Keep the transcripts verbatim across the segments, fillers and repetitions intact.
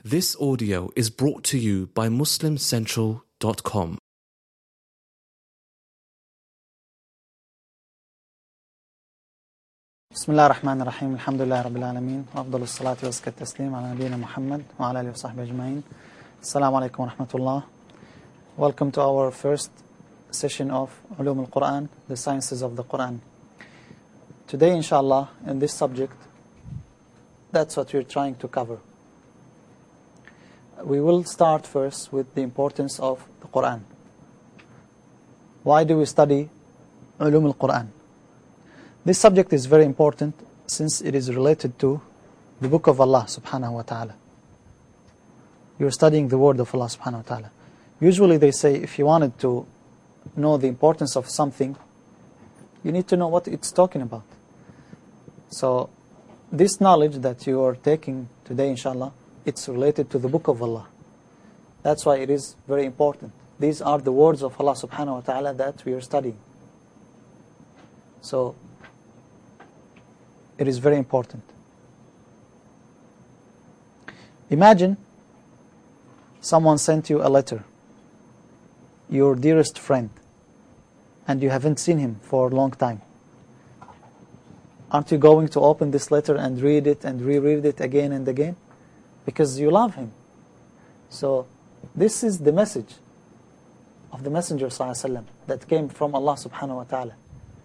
This audio is brought to you by Muslim Central dot com. بسم الله الرحمن الرحيم الحمد لله رب العالمين وأفضل الصلاة وأزكى التسليم على نبينا محمد وعلى آله وصحبه أجمعين. السلام عليكم ورحمة الله. Welcome to our first session of Ulum al-Quran, the sciences of the Quran. Today, inshallah, in this subject, that's what we're trying to cover. We will start first with the importance of the Quran. Why do we study Ulum al-Quran? This subject is very important since it is related to the book of Allah subhanahu wa ta'ala. You're studying the word of Allah subhanahu wa ta'ala. Usually they say if you wanted to know the importance of something, you need to know what it's talking about. So this knowledge that you are taking today, inshallah, it's related to the book of Allah. That's why it is very important. These are the words of Allah subhanahu wa ta'ala that we are studying. So it is very important. Imagine someone sent you a letter, your dearest friend, and you haven't seen him for a long time. Aren't you going to open this letter and read it and reread it again and again? Because you love him. So this is the message of the Messenger ﷺ that came from Allah subhanahu wa ta'ala.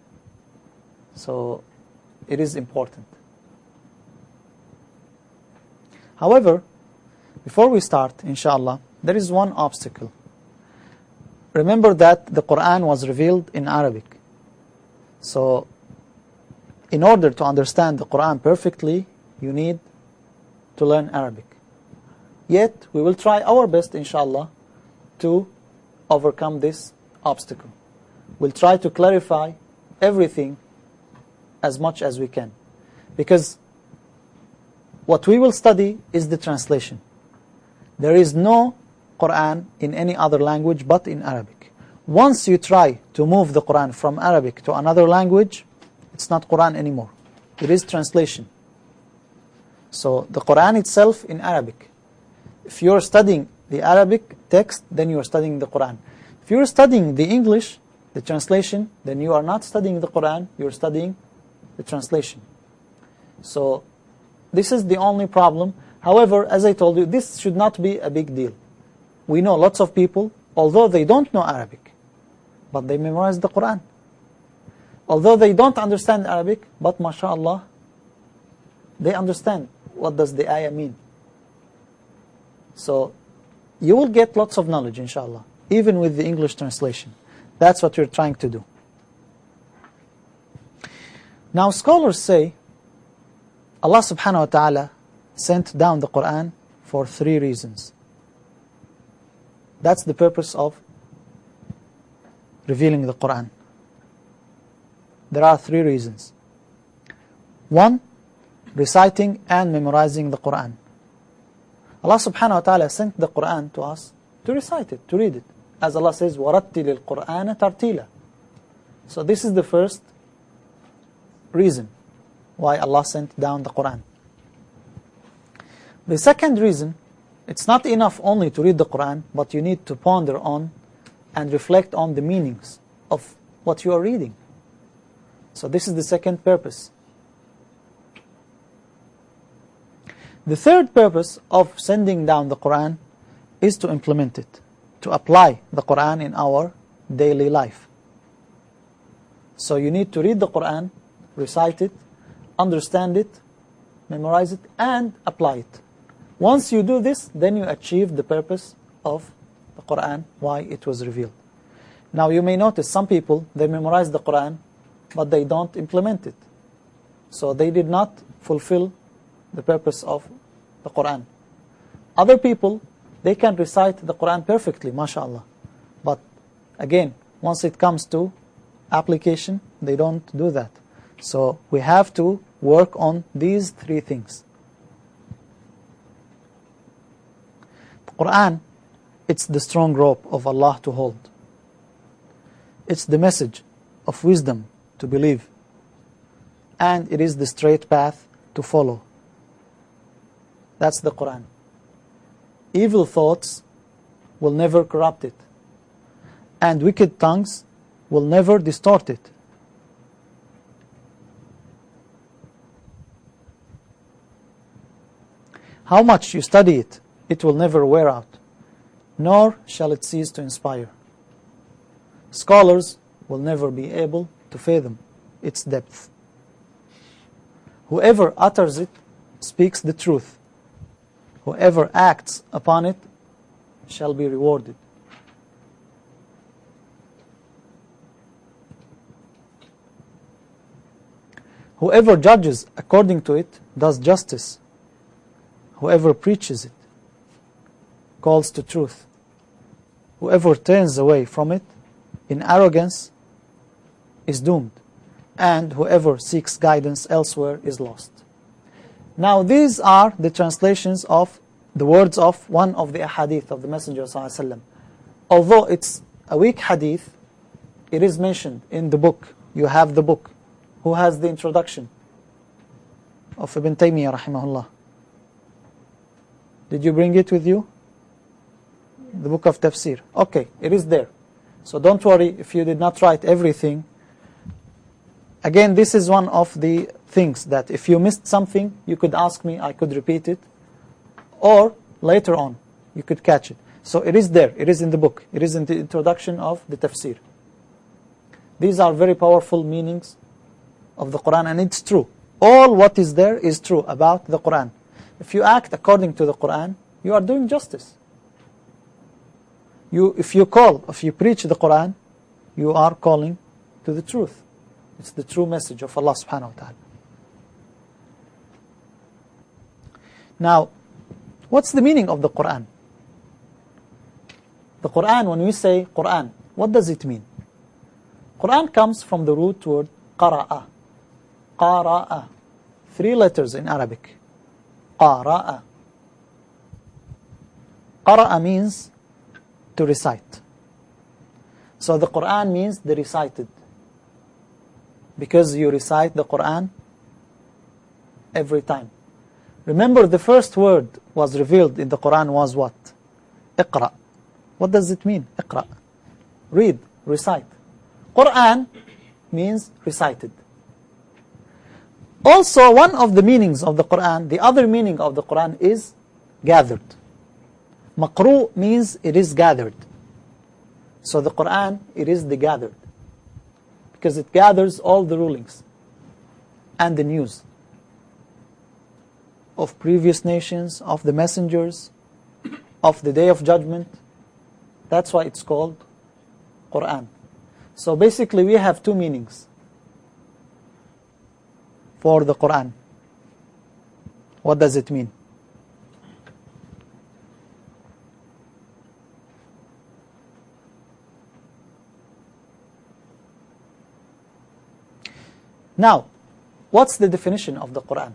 So it is important. However, before we start, inshallah, there is one obstacle. Remember that the Quran was revealed in Arabic. So in order to understand the Quran perfectly, you need to learn Arabic. Yet, we will try our best, inshallah, to overcome this obstacle. We'll try to clarify everything as much as we can. Because what we will study is the translation. There is no Quran in any other language but in Arabic. Once you try to move the Quran from Arabic to another language, it's not Quran anymore. It is translation. So the Quran itself in Arabic. If you're studying the Arabic text, then you are studying the Quran. If you're studying the English, the translation, then you are not studying the Quran, you're studying the translation. So this is the only problem. However, as I told you, this should not be a big deal. We know lots of people, although they don't know Arabic, but they memorize the Quran. Although they don't understand Arabic, but mashallah, they understand what does the ayah mean. So you will get lots of knowledge, inshallah, even with the English translation. That's what we're trying to do. Now scholars say Allah subhanahu wa ta'ala sent down the Quran for three reasons. That's the purpose of revealing the Quran. There are three reasons. One, reciting and memorizing the Quran. Allah subhanahu wa ta'ala sent the Quran to us to recite it, to read it. As Allah says, وَرَتِّلِ الْقُرْآنَ تَرْتِيلًا. So this is the first reason why Allah sent down the Quran. The second reason, it's not enough only to read the Quran, but you need to ponder on and reflect on the meanings of what you are reading. So this is the second purpose. The third purpose of sending down the Quran is to implement it, to apply the Quran in our daily life. So you need to read the Quran, recite it, understand it, memorize it, and apply it. Once you do this, then you achieve the purpose of the Quran, why it was revealed. Now you may notice some people, they memorize the Quran, but they don't implement it. So they did not fulfill the purpose of the Quran. Other people, they can recite the Quran perfectly, mashallah. But again, once it comes to application, they don't do that. So we have to work on these three things. The Quran, it's the strong rope of Allah to hold. It's the message of wisdom to believe. And it is the straight path to follow. That's the Quran. evil thoughts will never corrupt it, and wicked tongues will never distort it. How much you study it, it will never wear out, nor shall it cease to inspire. Scholars will never be able to fathom its depth. Whoever utters it speaks the truth. Whoever acts upon it shall be rewarded. Whoever judges according to it does justice. Whoever preaches it calls to truth. Whoever turns away from it in arrogance is doomed, and whoever seeks guidance elsewhere is lost. Now these are the translations of the words of one of the ahadith of the Messenger ﷺ. Although it's a weak hadith, it is mentioned in the book. You have the book. Who has the introduction of Ibn Taymiyyah rahimahullah? Did you bring it with you? The book of tafsir. Okay, it is there. So don't worry if you did not write everything. Again, this is one of the things that if you missed something, you could ask me, I could repeat it. Or later on, you could catch it. So it is there, it is in the book. It is in the introduction of the tafsir. These are very powerful meanings of the Quran, and it's true. All what is there is true about the Quran. If you act according to the Quran, you are doing justice. You, if you call, if you preach the Quran, you are calling to the truth. It's the true message of Allah subhanahu wa ta'ala. Now, what's the meaning of the Quran? The Quran, when we say Quran, what does it mean? Quran comes from the root word qara'a. Qara'a. Three letters in Arabic. Qara'a. Qara'a means to recite. So the Quran means the recited. Because you recite the Quran every time. Remember, the first word was revealed in the Quran was what? Iqra. What does it mean? Iqra. Read, recite. Quran means recited. Also, one of the meanings of the Quran, the other meaning of the Quran is gathered. Maqru means it is gathered. So the Quran, it is the gathered. Because it gathers all the rulings and the news of previous nations, of the messengers, of the Day of Judgment. That's why it's called Quran. So basically we have two meanings for the Quran. What does it mean? Now, what's the definition of the Quran?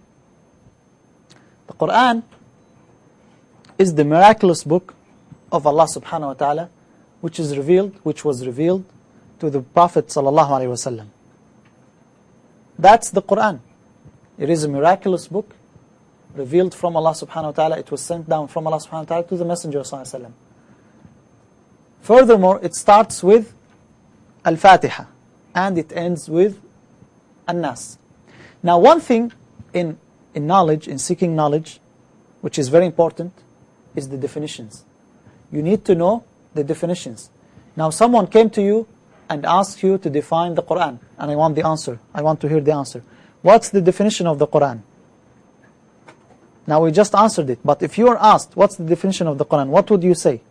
The Quran is the miraculous book of Allah subhanahu wa ta'ala, which is revealed, which was revealed to the Prophet sallallahu alaihi wasallam. That's the Quran. It is a miraculous book revealed from Allah subhanahu wa ta'ala. It was sent down from Allah subhanahu wa ta'ala to the Messenger sallallahu alaihi wasallam. Furthermore, it starts with Al-Fatiha and it ends with An-Nas. Now, one thing in, in knowledge, in seeking knowledge, which is very important, is the definitions. You need to know the definitions. Now, someone came to you and asked you to define the Quran, and I want the answer. I want to hear the answer. What's the definition of the Quran? Now, we just answered it, but if you are asked, what's the definition of the Quran, what would you say?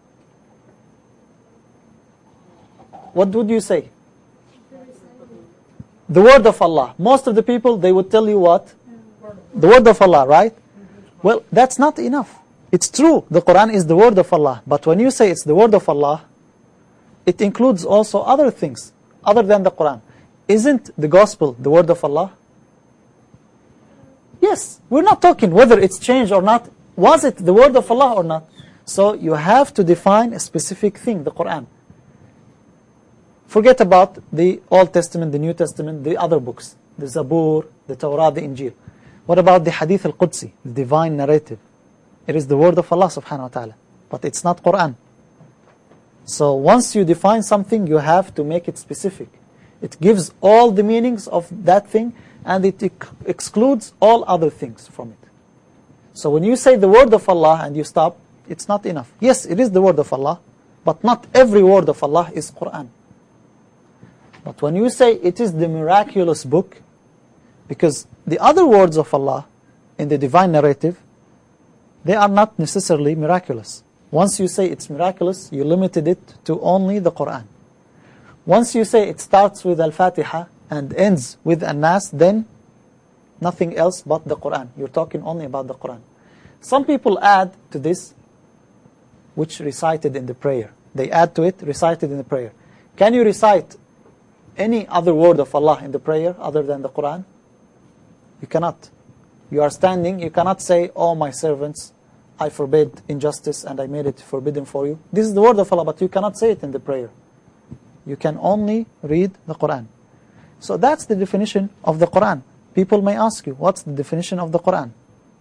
What would you say? The word of Allah. Most of the people, they would tell you what? The word of Allah, right? Well, that's not enough. It's true, the Quran is the word of Allah. But when you say it's the word of Allah, it includes also other things other than the Quran. Isn't the gospel the word of Allah? Yes, we're not talking whether it's changed or not. Was it the word of Allah or not? So you have to define a specific thing, the Quran. Forget about the Old Testament, the New Testament, the other books, the Zabur, the Torah, the Injil. What about the Hadith al-Qudsi, the divine narrative? It is the word of Allah subhanahu wa ta'ala, but it's not Quran. So once you define something, you have to make it specific. It gives all the meanings of that thing, and it ex excludes all other things from it. So when you say the word of Allah and you stop, it's not enough. Yes, it is the word of Allah, but not every word of Allah is Quran. But when you say it is the miraculous book, because the other words of Allah in the divine narrative, they are not necessarily miraculous. Once you say it's miraculous, you limited it to only the Quran. Once you say it starts with Al-Fatiha and ends with An-Nas, then nothing else but the Quran. You're talking only about the Quran. Some people add to this, which recited in the prayer. They add to it, recited in the prayer. Can you recite any other word of Allah in the prayer other than the Quran? You cannot. You are standing, you cannot say, "Oh, my servants, I forbid injustice and I made it forbidden for you." This is the word of Allah, but you cannot say it in the prayer. You can only read the Quran. So that's the definition of the Quran. People may ask you, what's the definition of the Quran?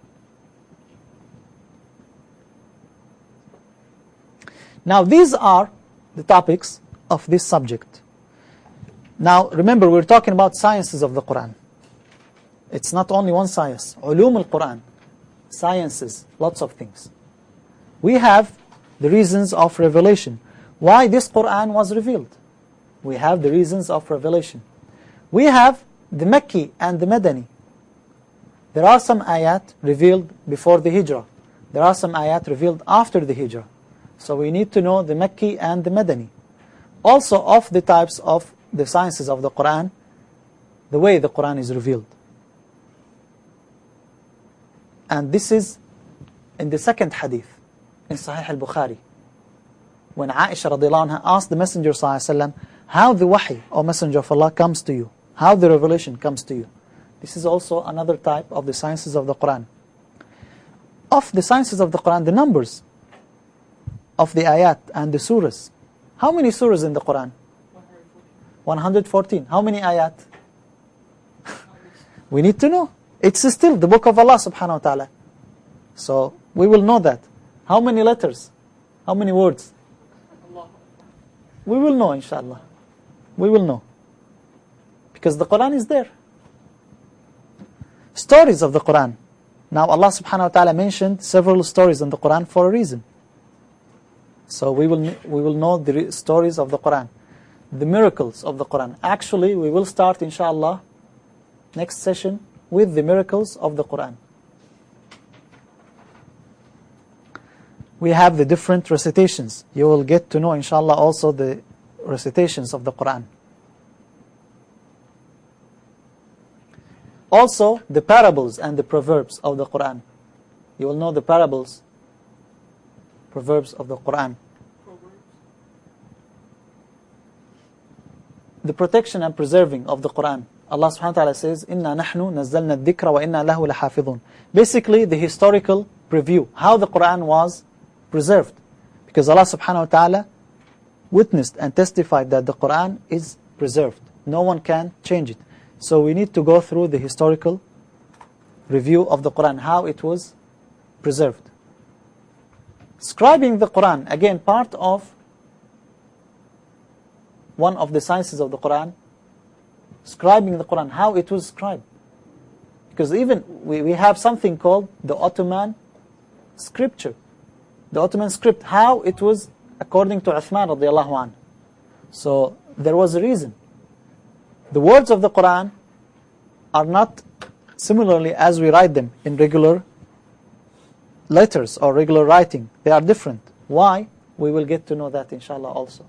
Now these are the topics of this subject. Now remember, we're talking about sciences of the Quran. It's not only one science. Ulum al-Quran. Sciences, lots of things. We have the reasons of revelation. Why this Quran was revealed. We have the reasons of revelation. We have the Makki and the Madani. There are some ayat revealed before the Hijrah. There are some ayat revealed after the Hijrah. So we need to know the Makki and the Madani. Also of the types of the sciences of the Quran, the way the Quran is revealed. And this is in the second hadith in Sahih al-Bukhari. When Aisha radiallahu anha asked the Messenger sallallahu alaihi wasallam, how the wahi, or Messenger of Allah, comes to you, how the revelation comes to you. This is also another type of the sciences of the Quran. Of the sciences of the Quran, the numbers of the ayat and the surahs. How many surahs in the Quran? one hundred fourteen. How many ayat? We need to know. It's still the book of Allah subhanahu wa ta'ala. So we will know that. How many letters? How many words? We will know, inshallah. We will know. Because the Quran is there. Stories of the Quran. Now Allah subhanahu wa ta'ala mentioned several stories in the Quran for a reason. So we will, we will know the stories of the Quran. The miracles of the Quran. Actually, we will start, inshallah, next session with the miracles of the Quran. We have the different recitations. You will get to know, inshallah, also the recitations of the Quran. Also, the parables and the proverbs of the Quran. You will know the parables, proverbs of the Quran. The protection and preserving of the Quran. Allah subhanahu wa ta'ala says, "Inna nahnu nazzalna ad-dhikra wa inna lahu lahafidhun." Basically, the historical preview, how the Quran was preserved. Because Allah subhanahu wa ta'ala witnessed and testified that the Quran is preserved. No one can change it. So we need to go through the historical review of the Quran, how it was preserved. Scribing the Quran, again, part of one of the sciences of the Quran. Scribing the Quran, how it was scribed. Because even we, we have something called the Ottoman scripture. The Ottoman script, how it was according to Uthman radiallahu anhu. So there was a reason. The words of the Quran are not similarly as we write them in regular letters or regular writing. They are different. Why? We will get to know that inshallah also.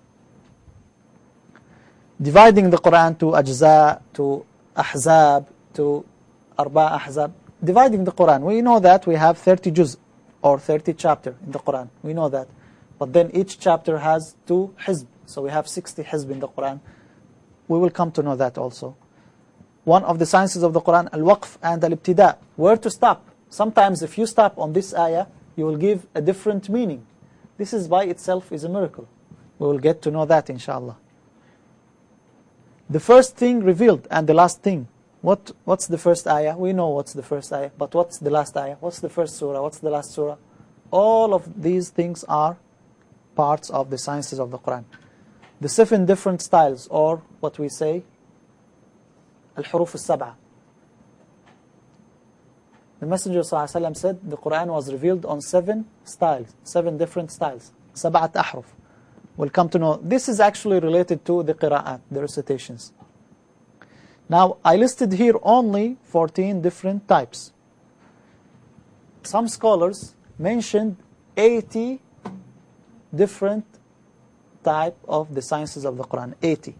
Dividing the Quran to ajza, to ahzab, to arba ahzab. Dividing the Quran. We know that we have thirty juz or thirty chapter in the Quran. We know that. But then each chapter has two hizb. So we have sixty hizb in the Quran. We will come to know that also. One of the sciences of the Quran, al-waqf and al-ibtida. Where to stop. Sometimes if you stop on this ayah, you will give a different meaning. This is by itself is a miracle. We will get to know that inshallah. The first thing revealed and the last thing. What, what's the first ayah? We know what's the first ayah, but what's the last ayah? What's the first surah? What's the last surah? All of these things are parts of the sciences of the Quran. The seven different styles, or what we say, al-huruf al-sab'a. The Messenger ﷺ said the Quran was revealed on seven styles, seven different styles, sab'at ahruf. We'll come to know. This is actually related to the qira'at, the recitations. Now, I listed here only fourteen different types. Some scholars mentioned eighty different type of the sciences of the Quran, eighty.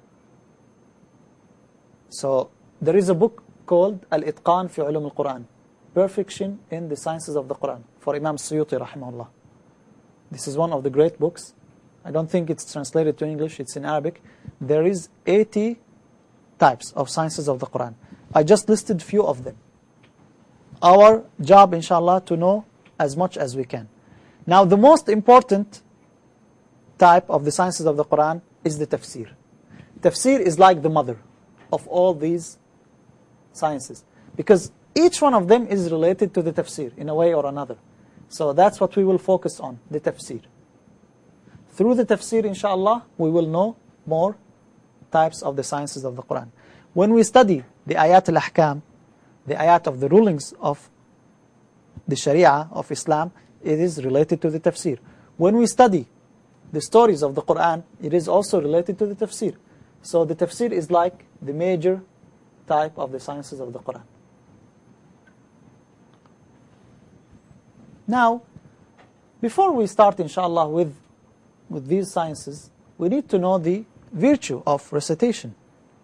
So, there is a book called Al-Itqan fi Ulum al-Quran, Perfection in the Sciences of the Quran, for Imam Suyuti rahimahullah. This is one of the great books. I don't think it's translated to English, it's in Arabic. There is eighty types of sciences of the Quran. I just listed few of them. Our job, inshallah, to know as much as we can. Now, the most important type of the sciences of the Quran is the tafsir. Tafsir is like the mother of all these sciences, because each one of them is related to the tafsir in a way or another. So that's what we will focus on, the tafsir. Through the tafsir, inshallah, we will know more types of the sciences of the Quran. When we study the ayat al-ahkam, the ayat of the rulings of the sharia of Islam, it is related to the tafsir. When we study the stories of the Quran, it is also related to the tafsir. So the tafsir is like the major type of the sciences of the Quran. Now, before we start, inshallah, with, with these sciences, we need to know the virtue of recitation.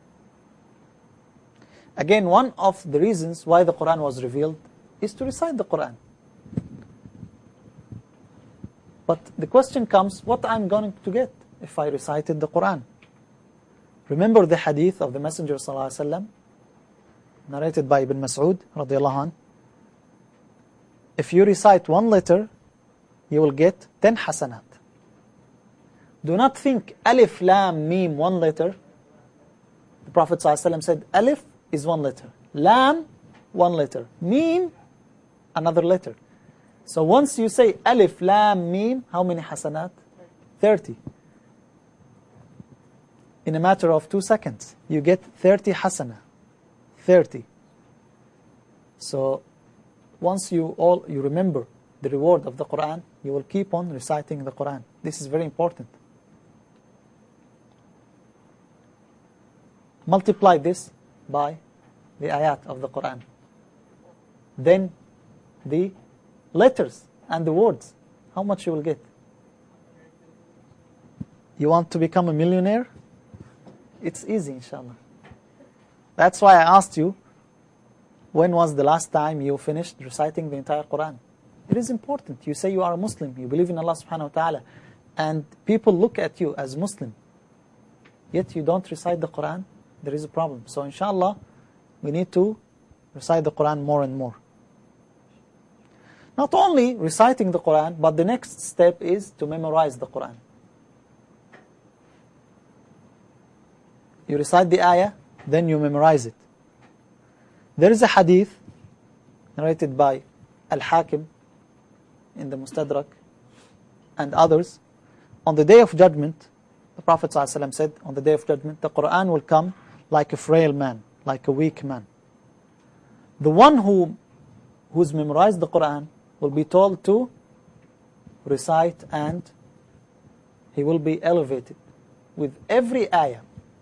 Again, one of the reasons why the Quran was revealed is to recite the Quran. But the question comes, what I'm going to get if I recited the Quran? Remember the hadith of the Messenger ﷺ, narrated by Ibn Mas'ud radiallahu anh. If you recite one letter, you will get ten hasanat. Do not think alif, lam, mim, one letter. The Prophet ﷺ said alif is one letter, lam, one letter, mim, another letter. So once you say alif, lam, mim, how many hasanat? thirty. In a matter of two seconds, you get thirty hasana. thirty. So once you all you remember the reward of the Quran, you will keep on reciting the Quran. This is very important. Multiply this by the ayat of the Quran. Then the letters and the words. How much you will get? You want to become a millionaire? It's easy, inshallah. That's why I asked you, when was the last time you finished reciting the entire Quran? It is important. You say you are a Muslim, you believe in Allah subhanahu wa ta'ala, and people look at you as Muslim, yet you don't recite the Quran, there is a problem. So inshallah, we need to recite the Quran more and more. Not only reciting the Quran, but the next step is to memorize the Quran. You recite the ayah, then you memorize it. There is a hadith narrated by Al-Hakim in the Mustadrak and others. On the Day of Judgment, the Prophet ﷺ said, on the Day of Judgment, the Quran will come like a frail man, like a weak man. The one who who's memorized the Quran will be told to recite, and he will be elevated with every ayah.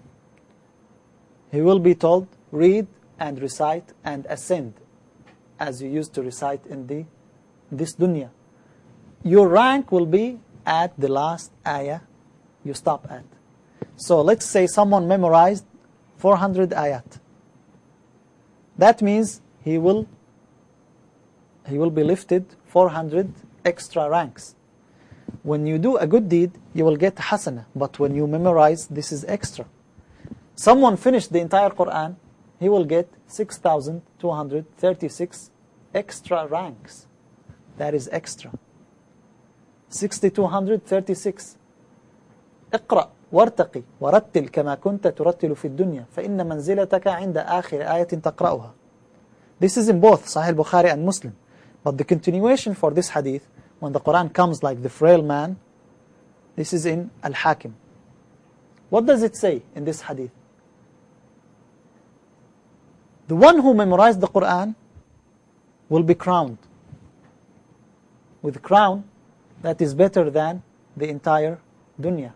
He will be told, read and recite and ascend, as you used to recite in the this dunya. Your rank will be at the last ayah you stop at. So let's say someone memorized four hundred ayat. That means he will he will be lifted four hundred extra ranks. When you do a good deed, you will get hasana, but when you memorize, this is extra. Someone finished the entire Quran, he will get six thousand two hundred thirty-six extra ranks. That is extra. six thousand two hundred thirty-six. Iqra. وارتقي ورتل كما كنت ترتل في الدنيا فإن منزلتك عند آخر آية تقرأها. This is in both Sahih Bukhari and Muslim. But the continuation for this hadith, when the Quran comes like the frail man, this is in Al-Hakim. What does it say in this hadith? The one who memorized the Quran will be crowned with a crown that is better than the entire dunya.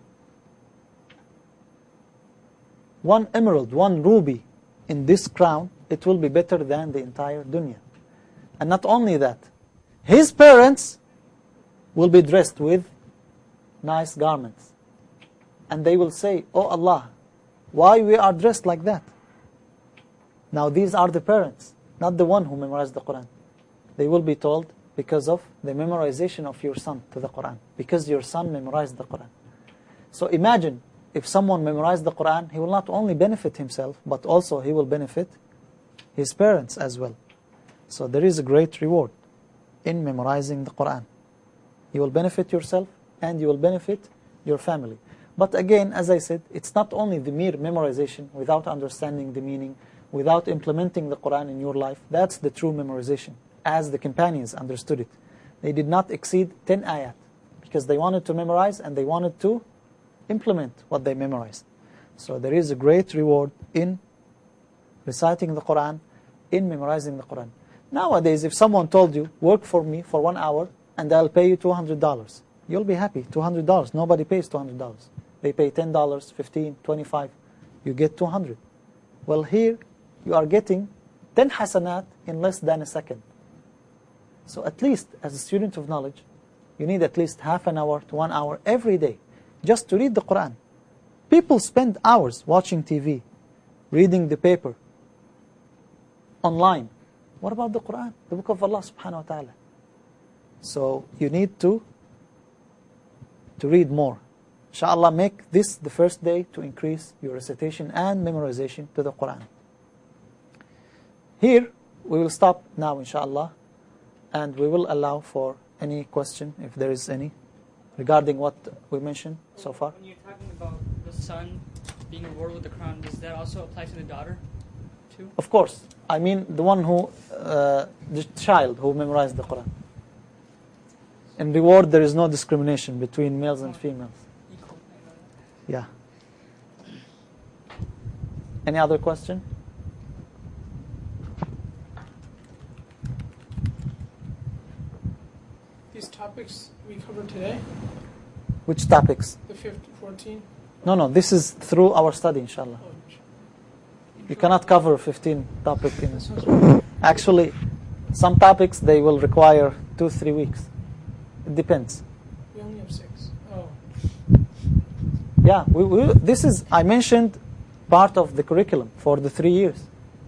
One emerald, one ruby in this crown, it will be better than the entire dunya. And not only that, his parents will be dressed with nice garments. And they will say, "Oh Allah, why we are dressed like that?" Now these are the parents, not the one who memorized the Quran. They will be told, because of the memorization of your son to the Quran, because your son memorized the Quran. So imagine, if someone memorized the Quran, he will not only benefit himself, but also he will benefit his parents as well. So there is a great reward in memorizing the Quran. You will benefit yourself and you will benefit your family. But again, as I said, it's not only the mere memorization without understanding the meaning, without implementing the Quran in your life. That's the true memorization, as the companions understood it. They did not exceed ten ayat, because they wanted to memorize and they wanted to implement what they memorized. So there is a great reward in reciting the Quran, in memorizing the Quran. Nowadays, if someone told you, work for me for one hour and I'll pay you two hundred dollars, you'll be happy. two hundred dollars. Nobody pays two hundred dollars. They pay ten dollars, fifteen dollars, twenty-five dollars. You get two hundred dollars. Well, here you are getting ten hasanat in less than a second. So at least, as a student of knowledge, you need at least half an hour to one hour every day just to read the Quran. People spend hours watching T V, reading the paper, online. What about the Quran, the book of Allah subhanahu wa ta'ala? So you need to, to read more. Inshallah, make this the first day to increase your recitation and memorization to the Quran. Here, we will stop now, inshallah, and we will allow for any question, if there is any, regarding what we mentioned so far. When you're talking about the son being rewarded with the crown, does that also apply to the daughter, too? Of course. I mean, the one who, uh, the child who memorized the Quran. In reward, there is no discrimination between males and females. Equal. Yeah. Any other question? These topics we covered today, Which topics? the fifteen, fourteen. No, no, this is through our study, inshallah. Oh, You cannot cover fifteen topics in Actually, some topics, they will require two, three weeks. It depends. we only have six. Oh, Yeah, we, we, this is, I mentioned, part of the curriculum for the three years.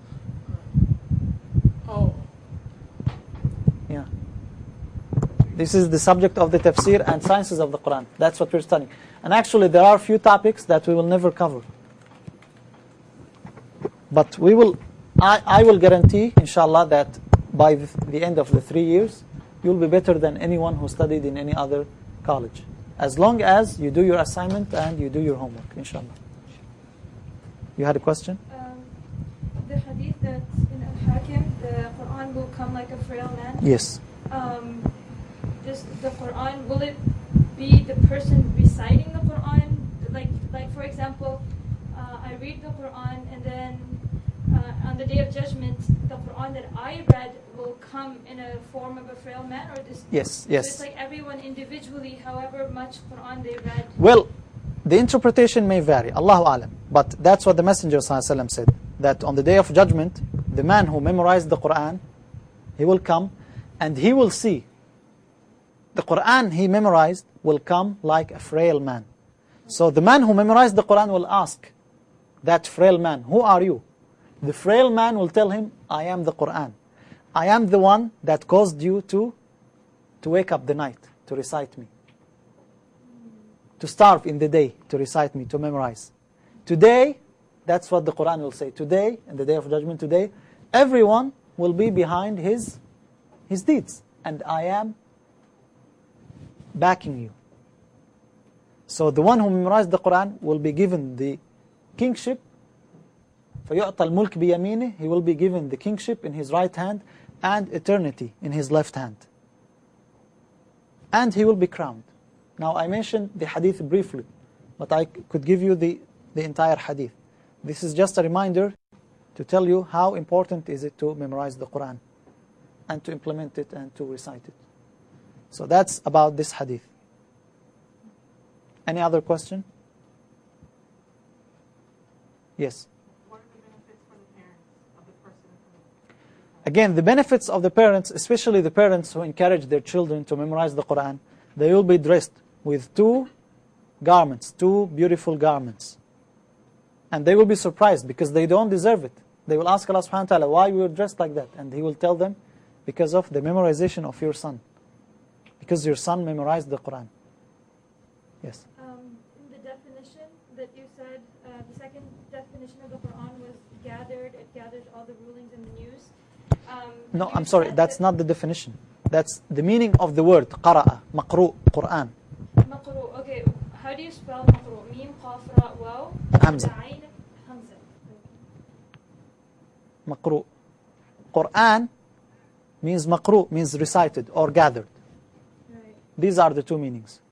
oh, Yeah. This is the subject of the tafsir and sciences of the Quran. That's what we're studying. And actually, there are few topics that we will never cover. But we will, I, I will guarantee, inshallah, that by the, the end of the three years, you'll be better than anyone who studied in any other college. As long as you do your assignment and you do your homework, inshallah. You had a question? Um, the hadith that in Al-Hakim, the Quran will come like a frail man. Yes. Um, just the Quran, will it be the person reciting the Quran? Like, like for example, uh, I read the Quran and then uh, on the Day of Judgment, the Quran that I read will come in a form of a frail man, or this? Yes, So yes. it's like everyone individually, however much Quran they read. Well, the interpretation may vary, Allahu Alam. But that's what the Messenger ﷺ said, that on the Day of Judgment, the man who memorized the Quran, he will come and he will see the Quran he memorized will come like a frail man. So the man who memorized the Quran will ask that frail man, who are you? The frail man will tell him, I am the Quran. I am the one that caused you to, to wake up the night, to recite me. To starve in the day, to recite me, to memorize. Today, that's what the Quran will say. Today, in the Day of Judgment, today, everyone will be behind his, his deeds. And I am backing you. So the one who memorized the Quran will be given the kingship. فَيُعْطَى الْمُلْكِ بِيَمِينِهِ. He will be given the kingship in his right hand and eternity in his left hand. And he will be crowned. Now I mentioned the hadith briefly, but I could give you the, the entire hadith. This is just a reminder to tell you how important is it to memorize the Quran and to implement it and to recite it. So that's about this hadith. Any other question? Yes. What are the benefits for the parents of the person who... Again, the benefits of the parents, especially the parents who encourage their children to memorize the Quran, they will be dressed with two garments, two beautiful garments. And they will be surprised because they don't deserve it. They will ask Allah subhanahu wa ta'ala, why we were dressed like that? And He will tell them, because of the memorization of your son. Because your son memorized the Quran. Yes? Um, in the definition that you said, uh, the second definition of the Quran was gathered, it gathers all the rulings and the news. Um, No, you I'm sorry, said that's that- not the definition. That's the meaning of the word, qara'a, maqru, Quran. Maqru, okay. How do you spell maqru? Mim, qaf, ra, waw? Hamza. Ayn, Hamza. Maqru. Quran means maqru, means recited or gathered. Right. These are the two meanings.